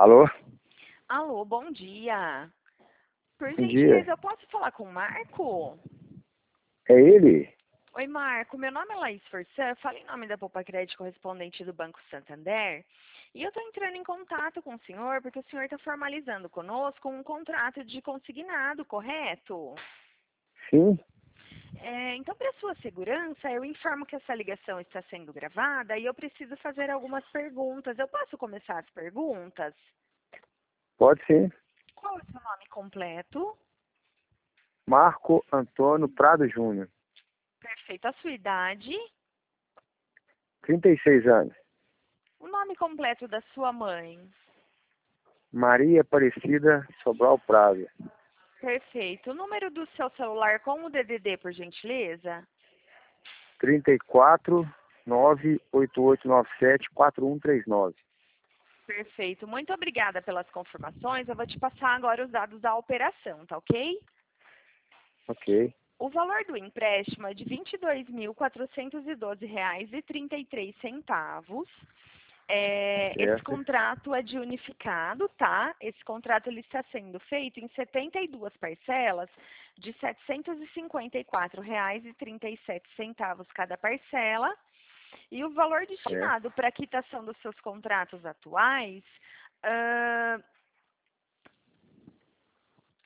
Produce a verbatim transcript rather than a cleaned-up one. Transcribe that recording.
Alô? Alô, bom dia. Por Bom gentileza, dia. eu posso falar com o Marco? É ele? Oi, Marco. Meu nome é Laís Forçan. Eu falo em nome da Poupa Crédito correspondente do Banco Santander. E eu estou entrando em contato com o senhor porque o senhor está formalizando conosco um contrato de consignado, correto? Sim? É, então, para sua segurança, eu informo que essa ligação está sendo gravada e eu preciso fazer algumas perguntas. Eu posso começar as perguntas? Pode sim. Qual é o seu nome completo? Marco Antônio Prado Júnior. Perfeito. A sua idade? trinta e seis anos. O nome completo da sua mãe? Maria Aparecida Sobral Prado. Perfeito. O número do seu celular com o D D D, por gentileza? trinta e quatro, nove oito oito nove sete, quatro um três nove. Perfeito. Muito obrigada pelas confirmações. Eu vou te passar agora os dados da operação, tá ok? Ok. O valor do empréstimo é de vinte e dois mil quatrocentos e doze reais e trinta e três centavos. É, esse Certo. contrato é de unificado, tá? Esse contrato ele está sendo feito em setenta e duas parcelas de setecentos e cinquenta e quatro reais e trinta e sete centavos cada parcela. E o valor Certo. destinado para a quitação dos seus contratos atuais ah,